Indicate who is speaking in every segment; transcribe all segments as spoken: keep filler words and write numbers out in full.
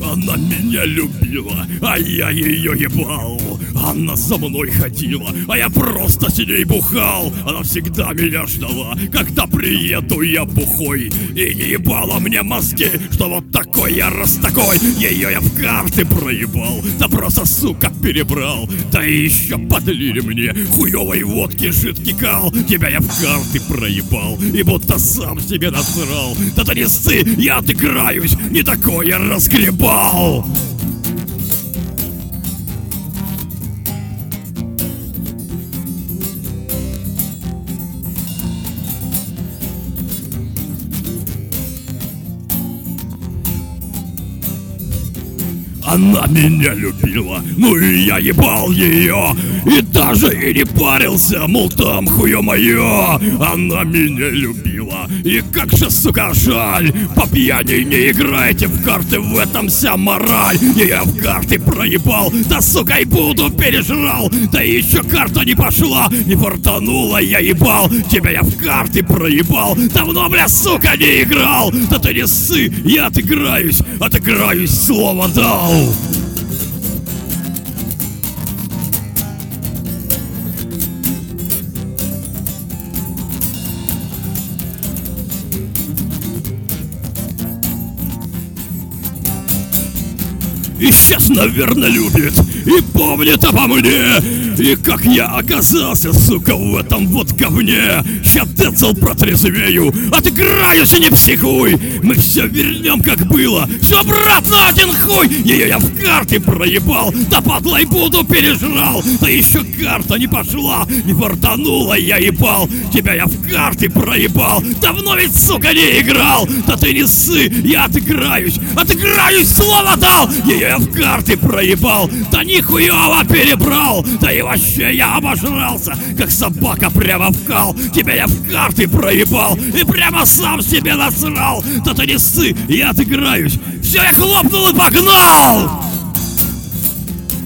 Speaker 1: Она меня любила, а я ее ебал. Она за мной ходила, а я просто с ней бухал. Она всегда меня ждала, когда приеду я бухой. И не ебала мне мозги, что вот такой я раз такой. Ее я в карты проебал, да просто, сука, перебрал. Да и еще подлили мне хуевой водки жидкий кал. Тебя я в карты проебал, и будто сам себе насрал. Да ты не ссы, я отыграюсь, не такое разгребал. Она меня любила, ну и я ебал ее. И даже и не парился, мол, там хуё моё. Она меня любила, и как же, сука, жаль. По пьяни не играйте в карты, в этом вся мораль. И я в карты проебал, да, сука, и буду пережрал. Да еще карта не пошла, не фартанула, я ебал. Тебя я в карты проебал, давно, бля, сука, не играл. Да ты не ссы, я отыграюсь, отыграюсь, слово дал. И сейчас, наверное, любит и помнит обо мне. И как я оказался, сука, в этом вот говне. Ща децл протрезвею, отыграюсь и не психуй. Мы все вернем, как было, все обратно один хуй. Ее я в карты проебал, да подлой буду пережрал. Да еще карта не пошла, не фартанула, я ебал. Тебя я в карты проебал, давно ведь, сука, не играл. Да ты не ссы, я отыграюсь, отыграюсь, слово дал. Ее я в карты проебал, да нихуево перебрал. Да и вообще я обожрался, как собака прямо в кал. Тебя я в карты проебал и прямо сам себе насрал. Да ты не ссы, я отыграюсь. Все, я хлопнул и погнал.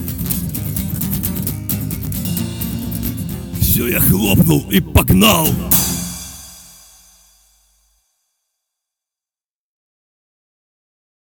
Speaker 1: Все, я хлопнул и погнал.